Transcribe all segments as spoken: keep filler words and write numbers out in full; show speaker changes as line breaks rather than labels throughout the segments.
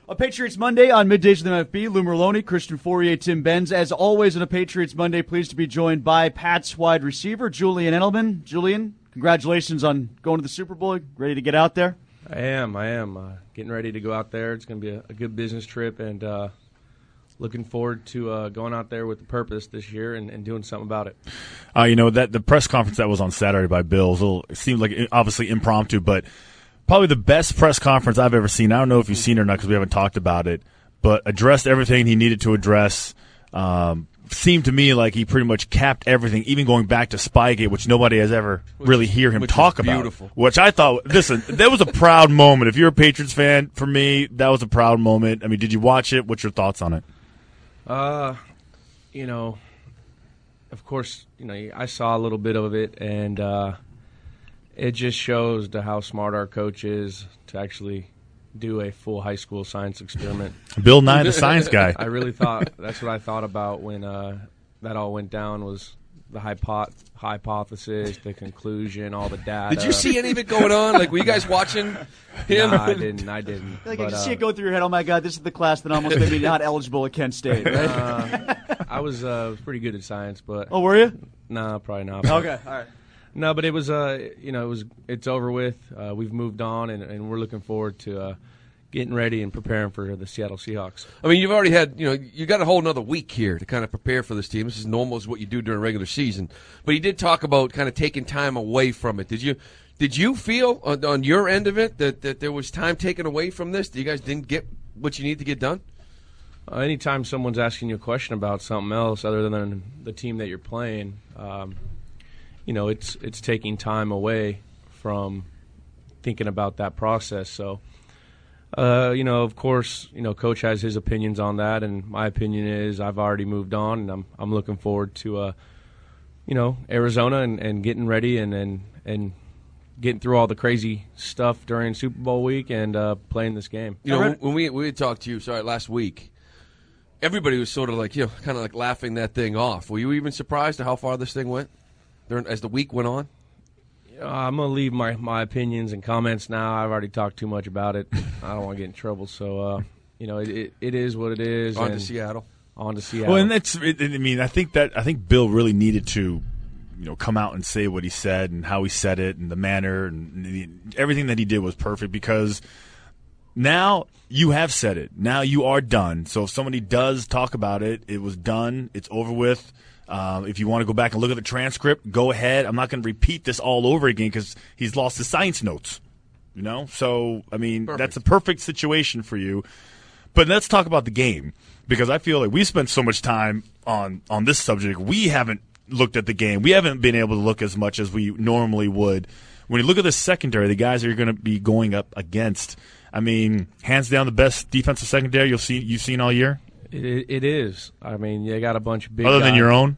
A Patriots Monday on Middays with M F B. Lou Merlone, Christian Fourier, Tim Benz. As always on a Patriots Monday, pleased to be joined by Pats wide receiver Julian Edelman. Julian, congratulations on going to the Super Bowl. Ready to get out there?
I am. I am. Uh, getting ready to go out there. It's going to be a, a good business trip, and uh, looking forward to uh, going out there with a purpose this year and, and doing something about it.
Uh, you know, that the press conference that was on Saturday by Bills, it seemed like obviously impromptu, but probably the best press conference I've ever seen. I don't know if you've seen it or not because we haven't talked about it, but addressed everything he needed to address. Um, seemed to me like he pretty much capped everything, even going back to Spygate, which nobody has ever which, really hear him talk about.
Beautiful.
Which I thought, listen, that was a proud moment. If you're a Patriots fan, for me, that was a proud moment. I mean, did you watch it? What's your thoughts on it?
Uh, you know, of course, you know, I saw a little bit of it, and uh, it just shows to how smart our coach is to actually do a full high school science experiment.
Bill Nye, the science guy.
I really thought that's what I thought about when uh, that all went down was the hypo- hypothesis, the conclusion, all the data.
Did you see any of it going on? Like, were you guys watching him?
No, I didn't. I didn't.
Like,
but,
I can
uh,
see it go through your head. Oh my God, this is the class that almost made me not eligible at Kent State. Right?
Uh, I was uh, was pretty good at science, but
oh, were you?
No, nah, probably not.
Okay, all right.
No, but it was, uh, you know, it was. It's over with. Uh, we've moved on, and, and we're looking forward to uh, getting ready and preparing for the Seattle Seahawks.
I mean, you've already had, you know, you got a whole another week here to kind of prepare for this team. This is normal, is what you do during regular season. But you did talk about kind of taking time away from it. Did you, did you feel on, on your end of it that, that there was time taken away from this? That you guys didn't get what you need to get done?
Uh, anytime someone's asking you a question about something else other than the team that you're playing, um, you know, it's it's taking time away from thinking about that process. So, uh, you know, of course, you know, Coach has his opinions on that, and my opinion is I've already moved on, and I'm I'm looking forward to, uh, you know, Arizona and, and getting ready and, and and getting through all the crazy stuff during Super Bowl week and uh, playing this game.
You know, when we we had talked to you, sorry, last week, everybody was sort of like, you know, kind of like laughing that thing off. Were you even surprised at how far this thing went during, as the week went on?
Uh, I'm going to leave my, my opinions and comments now. I've already talked too much about it. I don't want to get in trouble. So, uh, you know, it, it it is what it is.
On
and
to Seattle.
On to Seattle.
Well, and that's, it, I mean, I think that, I think Bill really needed to, you know, come out and say what he said and how he said it and the manner and the, everything that he did was perfect, because now you have said it. Now you are done. So if somebody does talk about it, it was done. It's over with. Um, if you want to go back and look at the transcript, go ahead. I'm not going to repeat this all over again because he's lost his science notes. You know? So, I mean,
Perfect.
That's a perfect situation for you. But let's talk about the game, because I feel like we spent so much time on, on this subject. We haven't looked at the game. We haven't been able to look as much as we normally would. When you look at the secondary, the guys that you're going to be going up against, I mean, hands down the best defensive secondary you'll see, you've seen all year?
It, it is. I mean, you got a bunch of big
Other
guys.
than your own?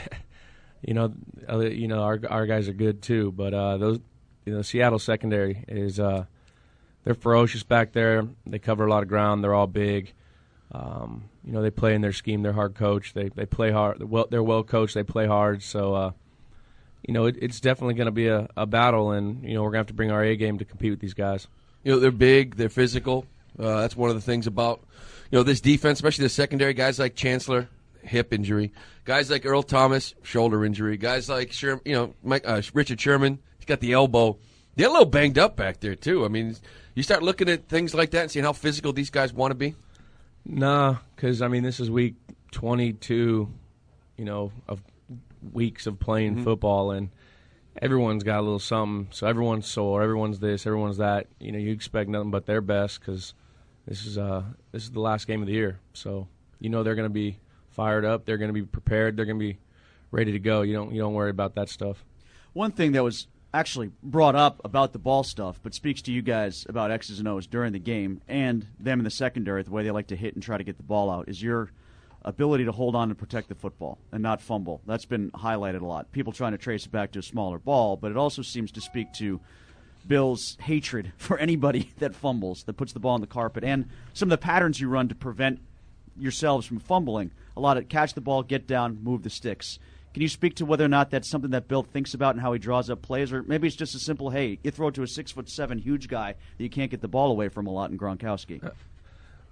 you know, other, you know, our our guys are good too. But uh, those, you know, Seattle secondary is uh, they're ferocious back there. They cover a lot of ground. They're all big. Um, you know, they play in their scheme. They're hard coached. They they play hard. They're well, they're well coached. They play hard. So, uh, you know, it, it's definitely going to be a, a battle, and you know, we're going to have to bring our A game to compete with these guys.
You know, they're big. They're physical. Uh, that's one of the things about, you know, this defense, especially the secondary. Guys like Chancellor, hip injury. Guys like Earl Thomas, shoulder injury. Guys like Sherm, you know, Mike, uh, Richard Sherman, he's got the elbow. They're a little banged up back there too. I mean, you start looking at things like that and seeing how physical these guys want to be.
Nah, because I mean, this is week twenty-two, you know, of weeks of playing mm-hmm. football, and everyone's got a little something. So everyone's sore, everyone's this, everyone's that. You know, you expect nothing but their best because this is uh this is the last game of the year. So you know they're going to be fired up, they're going to be prepared, they're going to be ready to go. You don't you don't worry about that stuff.
One thing that was actually brought up about the ball stuff, but speaks to you guys about X's and O's during the game and them in the secondary, the way they like to hit and try to get the ball out, is your ability to hold on and protect the football and not fumble. That's been highlighted a lot. People trying to trace it back to a smaller ball, but it also seems to speak to Bill's hatred for anybody that fumbles, that puts the ball on the carpet, and some of the patterns you run to prevent yourselves from fumbling. A lot of catch the ball, get down, move the sticks. Can you speak to whether or not that's something that Bill thinks about and how he draws up plays, or maybe it's just a simple, hey, you throw it to a six foot seven huge guy that you can't get the ball away from a lot in Gronkowski?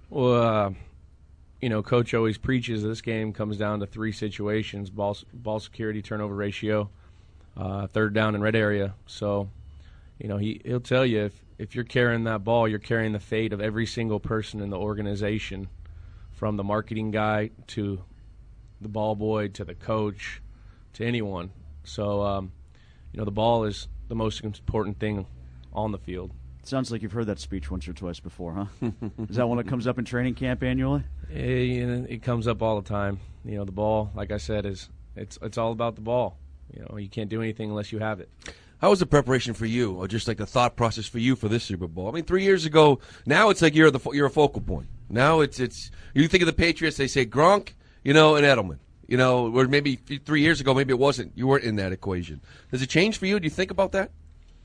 Well, uh, you know, Coach always preaches this game comes down to three situations: ball, ball security, turnover ratio, uh, third down and red area. So, you know, he, he'll tell you if, if you're carrying that ball, you're carrying the fate of every single person in the organization, from the marketing guy to the ball boy to the coach to anyone. So, um, you know, the ball is the most important thing on the field.
Sounds like you've heard that speech once or twice before, huh? Is that one that comes up in training camp annually?
It, it comes up all the time. You know, the ball, like I said, is it's it's all about the ball. You know, you can't do anything unless you have it.
How was the preparation for you, or just like the thought process for you for this Super Bowl? I mean, three years ago, now it's like you're the you're a focal point. Now it's it's you think of the Patriots, they say Gronk, you know, and Edelman. You know, or maybe three years ago, maybe it wasn't. You weren't in that equation. Does it change for you? Do you think about that?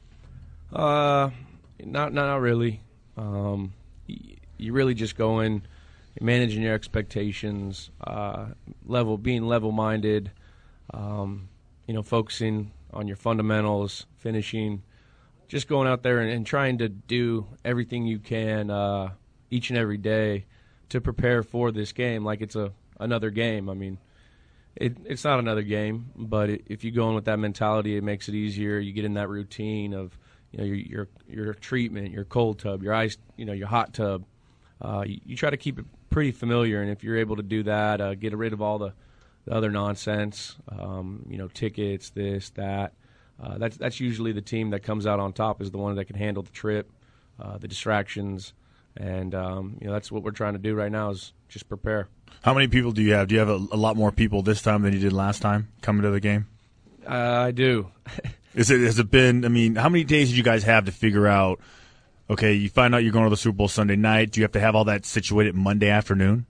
Uh, not not really. Um, you, you really just go in, managing your expectations, uh, level being level minded, um, you know, focusing on your fundamentals, finishing, just going out there and, and trying to do everything you can uh, each and every day to prepare for this game like it's a another game. I mean. It, it's not another game, but it, if you go in with that mentality, it makes it easier. You get in that routine of, you know, your your, your treatment, your cold tub, your ice, you know, your hot tub. Uh, you, you try to keep it pretty familiar, and if you're able to do that, uh, get rid of all the, the other nonsense, um, you know, tickets, this, that. Uh, that's that's usually the team that comes out on top is the one that can handle the trip, uh, the distractions, and um, you know that's what we're trying to do right now is just prepare.
How many people do you have? Do you have a, a lot more people this time than you did last time coming to the game?
Uh, I do.
Is it has it been? I mean, how many days did you guys have to figure out? Okay, you find out you're going to the Super Bowl Sunday night. Do you have to have all that situated Monday afternoon?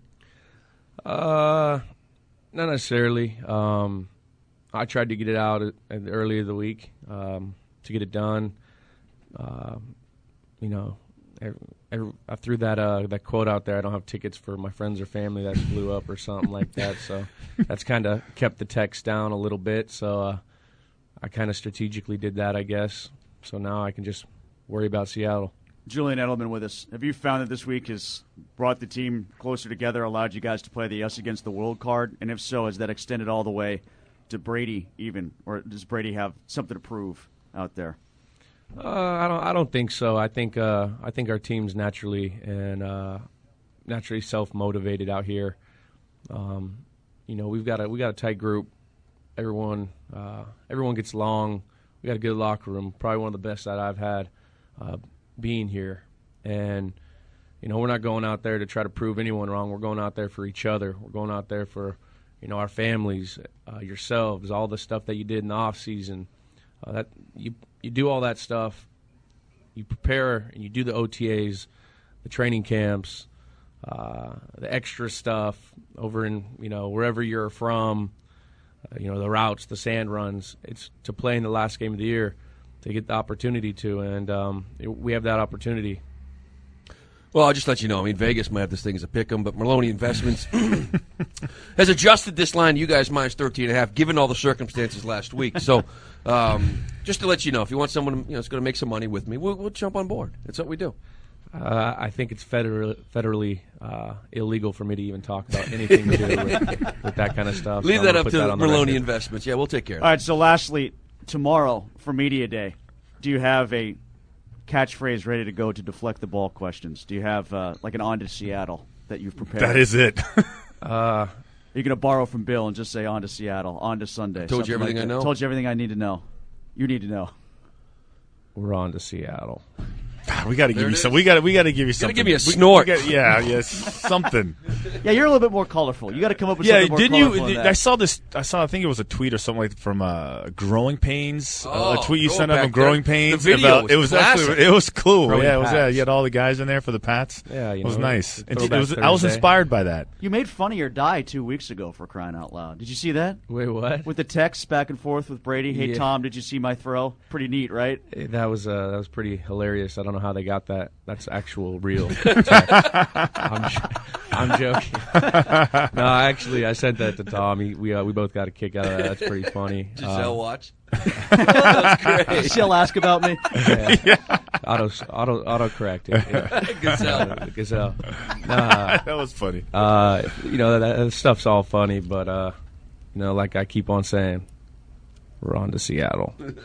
Uh, not necessarily. Um, I tried to get it out at, at the early of the week um, to get it done. Uh, you know. Every, every, I threw that uh, that quote out there. I don't have tickets for my friends or family that blew up or something like that. So that's kind of kept the text down a little bit. So uh, I kind of strategically did that, I guess. So now I can just worry about Seattle.
Julian Edelman with us. Have you found that this week has brought the team closer together, allowed you guys to play the us against the world card? And if so, has that extended all the way to Brady even? Or does Brady have something to prove out there?
Uh, I don't. I don't think so. I think. Uh, I think our team's naturally and uh, naturally self-motivated out here. Um, you know, we've got a we got a tight group. Everyone, uh, everyone gets along. We got a good locker room. Probably one of the best that I've had uh, being here. And you know, we're not going out there to try to prove anyone wrong. We're going out there for each other. We're going out there for you know our families, uh, yourselves, all the stuff that you did in the off season. Uh, that you. You do all that stuff, you prepare, and you do the O T As, the training camps, uh, the extra stuff over in, you know, wherever you're from, uh, you know, the routes, the sand runs. It's to play in the last game of the year to get the opportunity to, and um, it, we have that opportunity.
Well, I'll just let you know. I mean, Vegas might have this thing as a pick 'em, but Maloney Investments has adjusted this line. You guys minus thirteen and a half, given all the circumstances last week. So, um, just to let you know, if you want someone, you know, that's going to make some money with me, we'll, we'll jump on board. That's what we do.
Uh, I think it's federally, federally uh, illegal for me to even talk about anything to do with, with that kind of stuff.
Leave
so
that up to
that
Maloney Investments. Yeah, we'll take care of it.
All right, so lastly, tomorrow for Media Day, do you have a catchphrase ready to go to deflect the ball questions? Do you have uh, like an on to Seattle that you've prepared?
That is it.
uh,
You're going to borrow from Bill and just say on to Seattle, on to Sunday.
I told you everything
like
I know.
Told you everything I need to know. You need to know.
We're on to Seattle.
God, we got to give you
it
some.
is.
We got to. We got to give you
Gotta
something.
give me a
We-
snort.
we gotta- yeah, yes, something.
Yeah, you're a little bit more colorful. You got to come up with
Yeah,
something more
didn't
colorful
you?
than
Did,
that.
I saw this. I saw. I think it was a tweet or something like from uh, Growing Pains. uh,
Oh,
a tweet you
go
sent out
back
from Growing
there.
Pains.
The video
about,
was
it was
classic.
actually, it was cool.
Growing
yeah, it was. Yeah,
Pats.
you had all the guys in there for the Pats.
Yeah, you
it was
know,
nice.
the
And
Throwback
it was, I was
Thursday.
inspired by that.
You made Funny or Die two weeks ago, for crying out loud. Did you see that?
Wait, what?
With the texts back and forth with Brady. Hey,
Yeah.
Tom, did you see my throw? Pretty neat, right?
That was uh, that was pretty hilarious. I don't don't know how they got that. That's actual real. I'm, I'm joking. No, actually, I sent that to Tom. He, we uh, we both got a kick out of that. That's pretty funny.
Giselle
Uh,
watch. That's great.
She'll ask about me.
Yeah. yeah. Auto auto auto correct it. Yeah.
Gazelle.
Uh, Gazelle. Nah,
That was funny.
uh, you know that, that stuff's all funny, but uh, you know, like I keep on saying, we're on to Seattle.